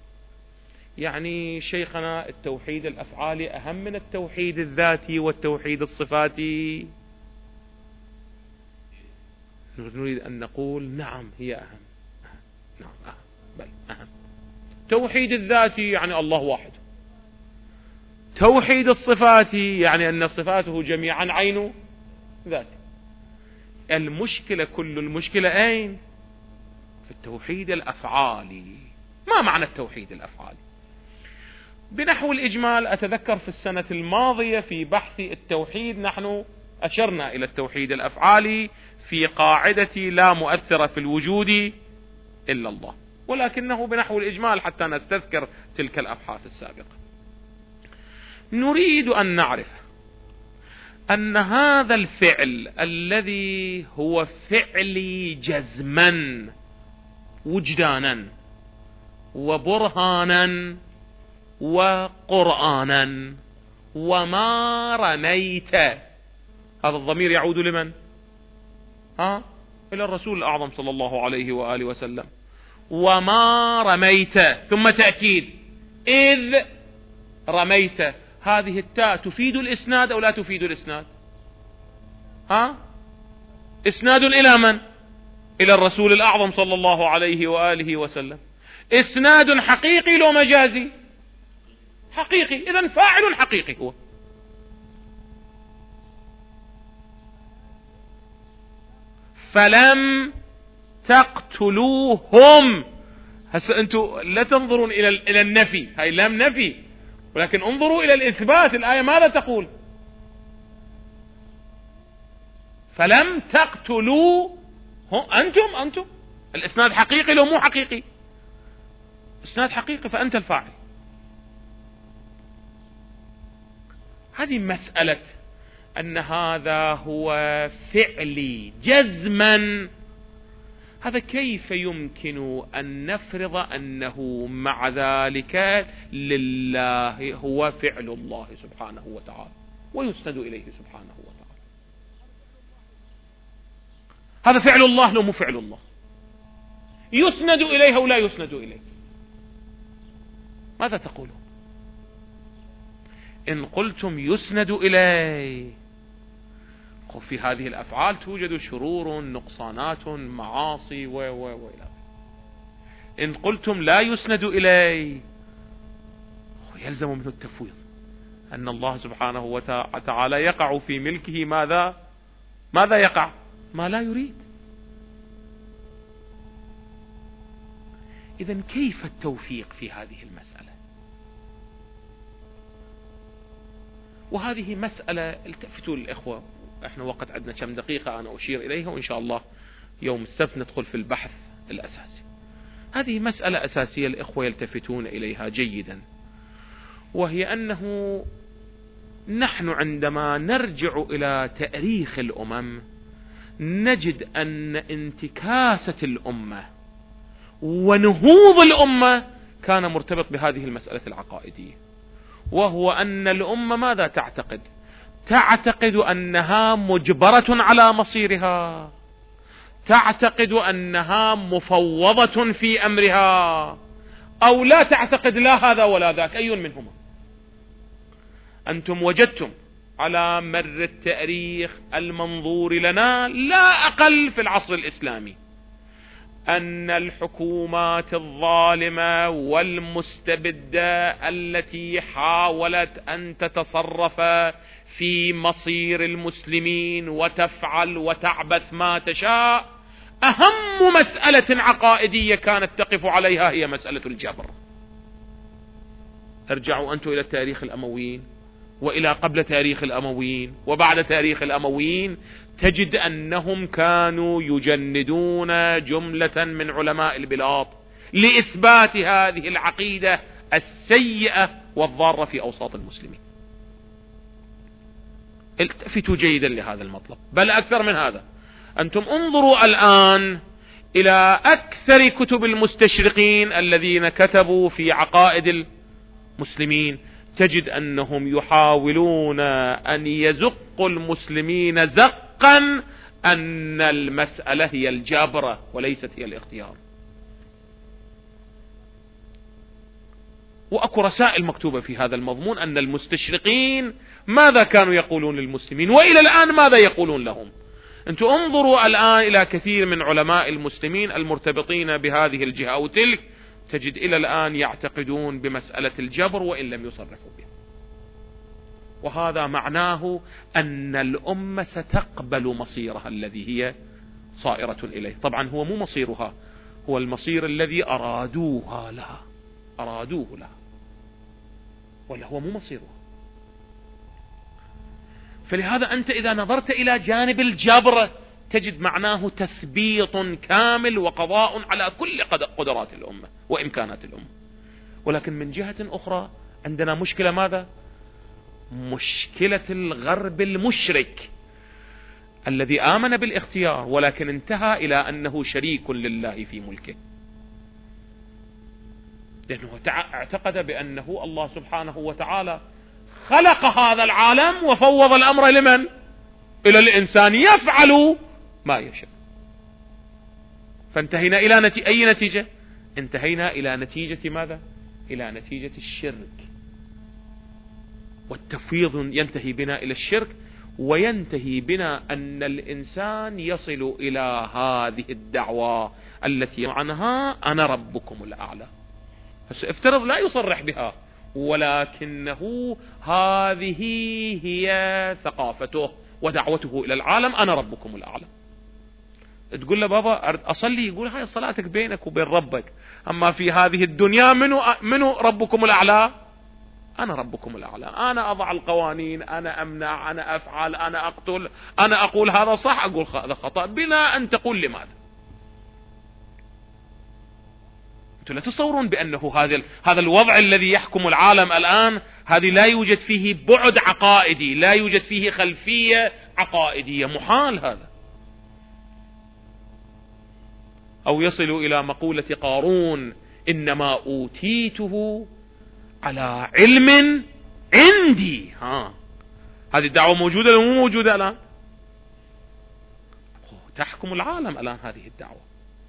يعني شيخنا التوحيد الأفعالي أهم من التوحيد الذاتي والتوحيد الصفاتي؟ نريد أن نقول نعم هي أهم, أهم. نعم أهم. بل أهم. توحيد الذاتي يعني الله واحد، توحيد الصفاتي يعني أن صفاته جميعا عين ذاته. المشكلة كل المشكلة أين؟ في التوحيد الأفعالي. ما معنى التوحيد الأفعالي؟ بنحو الإجمال أتذكر في السنة الماضية في بحث التوحيد نحن أشرنا إلى التوحيد الأفعالي في قاعدة لا مؤثر في الوجود إلا الله، ولكنه بنحو الإجمال حتى نستذكر تلك الأبحاث السابقة. نريد أن نعرف أن هذا الفعل الذي هو فعلي جزما وجدانا وبرهانا وقرآنا وما رميت، هذا الضمير يعود لمن؟ ها؟ إلى الرسول الأعظم صلى الله عليه وآله وسلم. وما رميت ثم تأكيد إذ رميت، هذه التاء تفيد الإسناد أو لا تفيد الإسناد؟ ها؟ إسناد إلى من؟ إلى الرسول الأعظم صلى الله عليه وآله وسلم. إسناد حقيقي لو مجازي؟ حقيقي، إذن فاعل حقيقي هو. فلم تقتلوهم. هسه أنتم لا تنظرون إلى إلى النفي، هاي لم نفي، ولكن انظروا إلى الإثبات. الآية ماذا تقول؟ فلم تقتلوا أنتم أنتم الإسناد حقيقي لو مو حقيقي؟ إسناد حقيقي، فأنت الفاعل. هذه مسألة أن هذا هو فعلي جزما، هذا كيف يمكن أن نفرض أنه مع ذلك لله هو فعل الله سبحانه وتعالى ويسند إليه سبحانه وتعالى؟ هذا فعل الله لو مو فعل الله؟ يسند إليه أو لا يسند إليه؟ ماذا تقولون؟ إن قلتم يسند إليه، في هذه الأفعال توجد شرور، نقصانات، معاصي و و و إن قلتم لا يسند إليه، يلزم منه التفويض، أن الله سبحانه وتعالى يقع في ملكه ماذا؟ ماذا يقع؟ ما لا يريد. إذن كيف التوفيق في هذه المسألة؟ وهذه مسألة التفتوا الإخوة، احنا وقت عندنا كم دقيقة أنا أشير إليها، وإن شاء الله يوم السبت ندخل في البحث الأساسي. هذه مسألة أساسية الإخوة يلتفتون إليها جيدا، وهي أنه نحن عندما نرجع إلى تاريخ الأمم نجد أن انتكاسة الأمة ونهوض الأمة كان مرتبط بهذه المسألة العقائدية، وهو أن الأمة ماذا تعتقد؟ تعتقد أنها مجبرة على مصيرها، تعتقد أنها مفوضة في أمرها، أو لا تعتقد لا هذا ولا ذاك، أي منهما؟ أنتم وجدتم على مر التاريخ المنظور لنا لا أقل في العصر الإسلامي أن الحكومات الظالمة والمستبدة التي حاولت أن تتصرف في مصير المسلمين وتفعل وتعبث ما تشاء، أهم مسألة عقائدية كانت تقف عليها هي مسألة الجبر. ارجعوا أنتم إلى التاريخ الأمويين وإلى قبل تاريخ الأمويين وبعد تاريخ الأمويين، تجد أنهم كانوا يجندون جملة من علماء البلاد لإثبات هذه العقيدة السيئة والضارة في أوساط المسلمين. التفتوا جيدا لهذا المطلب، بل أكثر من هذا، أنتم انظروا الآن إلى أكثر كتب المستشرقين الذين كتبوا في عقائد المسلمين، تجد أنهم يحاولون أن يزقوا المسلمين زقا أن المسألة هي الجبرة وليست هي الاختيار. وأكو رسائل مكتوبة في هذا المضمون أن المستشرقين ماذا كانوا يقولون للمسلمين، وإلى الآن ماذا يقولون لهم. أنتم انظروا الآن إلى كثير من علماء المسلمين المرتبطين بهذه الجهة أو تلك، تجد إلى الآن يعتقدون بمسألة الجبر وإن لم يصرحوا بها، وهذا معناه أن الأمة ستقبل مصيرها الذي هي صائرة إليه. طبعا هو مو مصيرها، هو المصير الذي أرادوها لها، أرادوه لها، ولا هو مو مصيرها. فلهذا أنت إذا نظرت إلى جانب الجبر تجد معناه تثبيط كامل وقضاء على كل قدرات الأمة وإمكانات الأمة. ولكن من جهة أخرى عندنا مشكلة، ماذا؟ مشكلة الغرب المشرك الذي آمن بالاختيار ولكن انتهى إلى أنه شريك لله في ملكه، لأنه اعتقد بأنه الله سبحانه وتعالى خلق هذا العالم وفوض الأمر لمن؟ إلى الإنسان يفعل ما يشاء. فانتهينا إلى نتي... أي نتيجة؟ انتهينا إلى نتيجة ماذا؟ إلى نتيجة الشرك، والتفويض ينتهي بنا إلى الشرك، وينتهي بنا أن الإنسان يصل إلى هذه الدعوة التي عنها أنا ربكم الأعلى. افترض لا يصرح بها، ولكنه هذه هي ثقافته ودعوته إلى العالم، أنا ربكم الأعلى. تقول له بابا أصلي، يقول هاي صلاتك بينك وبين ربك، أما في هذه الدنيا منو, منو ربكم الأعلى؟ أنا ربكم الأعلى، أنا أضع القوانين، أنا أمنع، أنا أفعل، أنا أقتل، أنا أقول هذا صح، أقول هذا خطأ، بلا أن تقول لماذا. أنتم لا تصورون بأنه هذا هذا الوضع الذي يحكم العالم الآن، هذه لا يوجد فيه بعد عقائدي، لا يوجد فيه خلفية عقائدية، محال هذا. أو يصل إلى مقولة قارون إنما أوتيته على علم عندي. ها، هذه الدعوة موجودة ولا مو موجودة الآن؟ تحكم العالم الآن هذه الدعوة.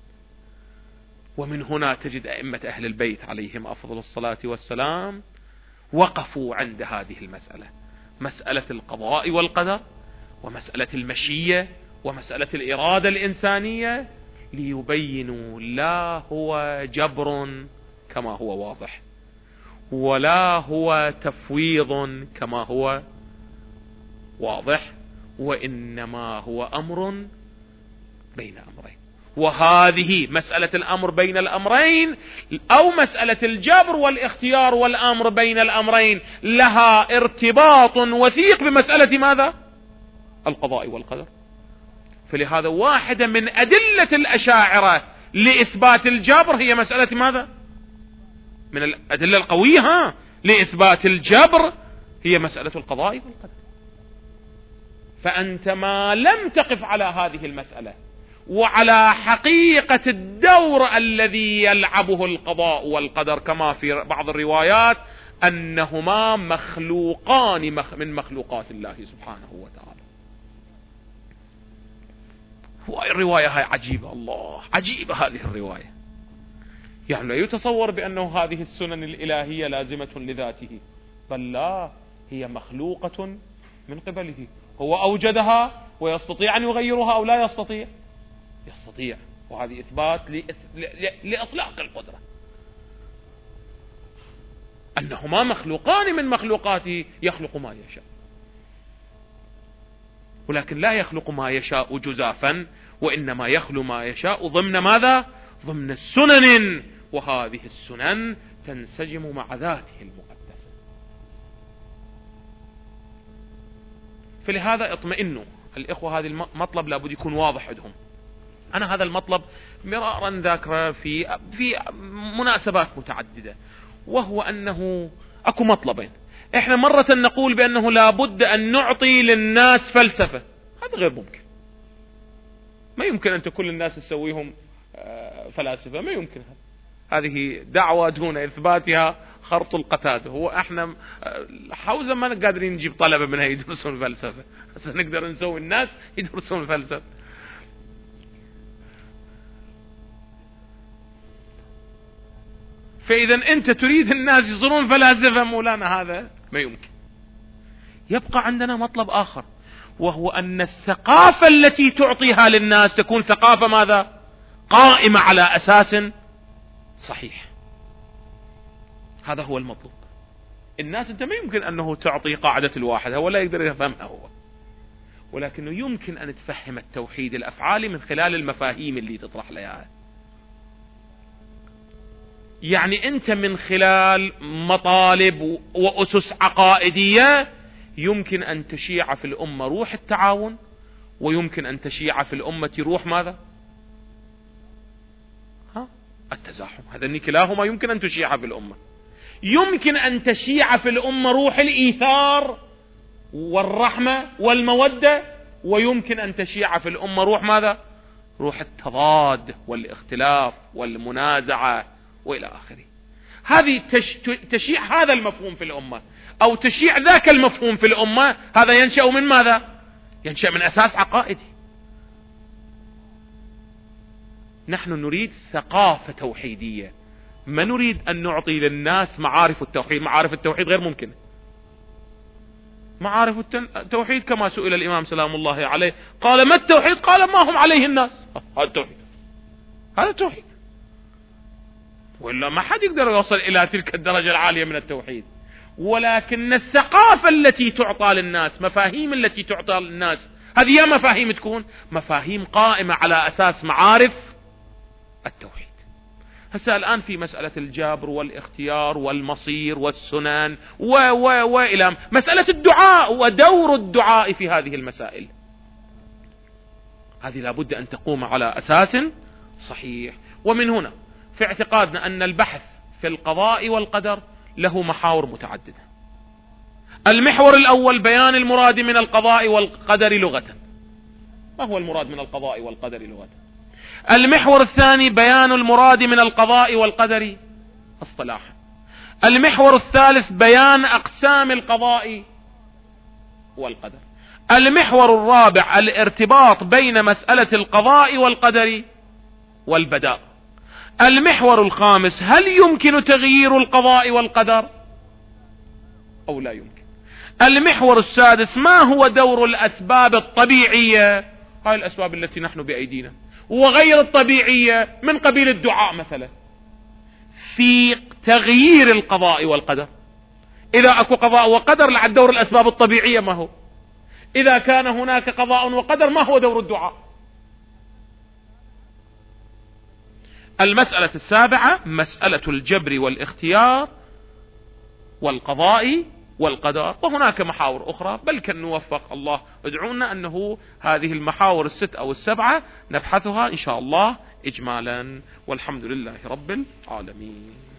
ومن هنا تجد أئمة أهل البيت عليهم أفضل الصلاة والسلام وقفوا عند هذه المسألة، مسألة القضاء والقدر، ومسألة المشية، ومسألة الإرادة الإنسانية، ليبينوا لا هو جبر كما هو واضح، ولا هو تفويض كما هو واضح، وإنما هو أمر بين أمرين. وهذه مسألة الأمر بين الأمرين، أو مسألة الجبر والاختيار والأمر بين الأمرين، لها ارتباط وثيق بمسألة ماذا؟ القضاء والقدر. فلهذا واحدة من أدلة الأشاعرة لإثبات الجبر هي مسألة ماذا؟ من الأدلة القوية ها لإثبات الجبر هي مسألة القضاء والقدر. فأنت ما لم تقف على هذه المسألة وعلى حقيقة الدور الذي يلعبه القضاء والقدر، كما في بعض الروايات أنهما مخلوقان من مخلوقات الله سبحانه وتعالى. الرواية هاي عجيبة، الله عجيبة هذه الرواية. يعني لا يتصور بأنه هذه السنن الإلهية لازمة لذاته، بل لا، هي مخلوقة من قبله، هو أوجدها ويستطيع أن يغيرها أو لا يستطيع؟ يستطيع. وهذه إثبات لإطلاق القدرة، أنهما مخلوقان من مخلوقاته، يخلق ما يشاء، ولكن لا يخلق ما يشاء جزافا، وإنما يخلق ما يشاء ضمن ماذا؟ ضمن السنن، وهذه السنن تنسجم مع ذاته المقدسة. فلهذا اطمئنوا الإخوة، هذا المطلب لابد يكون واضح عندهم. أنا هذا المطلب مرارا ذاكره في في مناسبات متعددة، وهو أنه أكو مطلبين. إحنا مرة نقول بأنه لابد أن نعطي للناس فلسفة، هذا غير ممكن. ما يمكن أن كل الناس تسويهم فلاسفة، ما يمكن. هذه دعوة دون إثباتها خرط القتادة. هو احنا حوزة ما قادرين نجيب طلبة منها يدرسون فلسفة، بس نقدر نسوي الناس يدرسون فلسفة. فإذا أنت تريد الناس يصيرون فلاسفة مولانا، هذا ما يمكن. يبقى عندنا مطلب آخر، وهو أن الثقافة التي تعطيها للناس تكون ثقافة ماذا؟ قائمة على أساس صحيح. هذا هو المطلوب. الناس أنت ما يمكن أنه تعطي قاعدة الواحد، هو لا يقدر يفهمها هو، ولكنه يمكن أن تفهم التوحيد الأفعالي من خلال المفاهيم اللي تطرح لها. يعني أنت من خلال مطالب وأسس عقائدية يمكن أن تشيع في الأمة روح التعاون، ويمكن أن تشيع في الأمة روح ماذا؟ ها؟ التزاحم. هذين كلاهما يمكن أن تشيع في الأمة. يمكن أن تشيع في الأمة روح الإيثار والرحمة والمودة، ويمكن أن تشيع في الأمة روح ماذا؟ روح التضاد والاختلاف والمنازعة وإلى آخره. هذه تش... تشيع هذا المفهوم في الأمة أو تشيع ذاك المفهوم في الأمة. هذا ينشأ من ماذا؟ ينشأ من أساس عقائدي. نحن نريد ثقافة توحيدية، ما نريد أن نعطي للناس معارف التوحيد. معارف التوحيد غير ممكنة. معارف التوحيد كما سئل الإمام سلام الله عليه قال ما التوحيد؟ قال ما هم عليه الناس. هذا التوحيد، هذا التوحيد، ولا ما حد يقدر يوصل إلى تلك الدرجة العالية من التوحيد. ولكن الثقافة التي تعطى للناس، مفاهيم التي تعطى للناس، هذه يا مفاهيم تكون مفاهيم قائمة على أساس معارف التوحيد. هسه الآن في مسألة الجبر والاختيار والمصير والسنن و و وإلى مسألة الدعاء ودور الدعاء في هذه المسائل، هذه لابد أن تقوم على أساس صحيح. ومن هنا في اعتقادنا أن البحث في القضاء والقدر له محاور متعددة. المحور الأول بيان المراد من القضاء والقدر لغة. ما هو المراد من القضاء والقدر لغة؟ المحور الثاني بيان المراد من القضاء والقدر اصطلاحا. المحور الثالث بيان أقسام القضاء والقدر. المحور الرابع الارتباط بين مسألة القضاء والقدر والبداء. المحور الخامس هل يمكن تغيير القضاء والقدر أو لا يمكن. المحور السادس ما هو دور الأسباب الطبيعية، هاي الأسباب التي نحن بأيدينا، وغير الطبيعية من قبيل الدعاء مثلا، في تغيير القضاء والقدر. إذا أكو قضاء وقدر لعد دور الأسباب الطبيعية ما هو؟ إذا كان هناك قضاء وقدر ما هو دور الدعاء؟ المسألة السابعة مسألة الجبر والاختيار والقضاء والقدر، وهناك محاور أخرى، بل كان نوفق الله ادعونا أنه هذه المحاور الست أو السبعة نبحثها إن شاء الله إجمالا، والحمد لله رب العالمين.